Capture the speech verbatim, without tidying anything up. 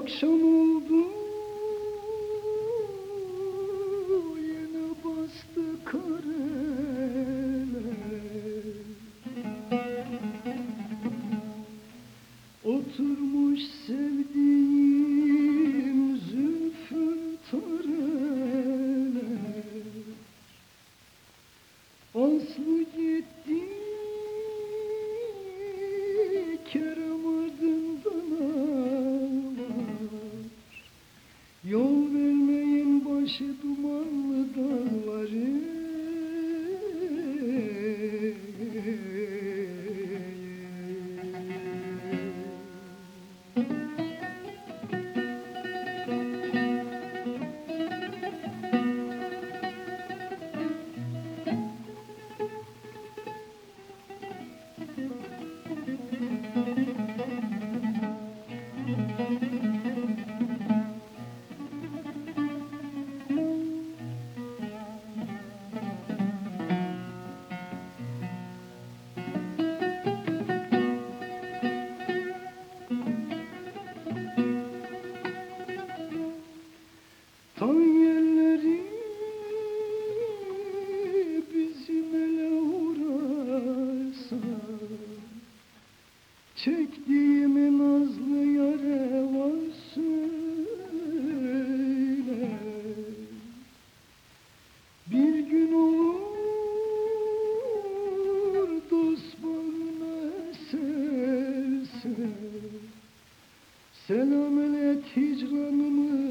Akşam oldu, yine bastı kareler. Oturmuş sevdiğim zülfün tareler. Aslı gitti Kerem ardından ağlar. Yol vermeyin başı dumanlı dağları. Tan yerleri bizim ele uğrarsa, çektiğimi nazlı yare var söyle. Bir gün olur dost bağrına eserse, selam et hicranımı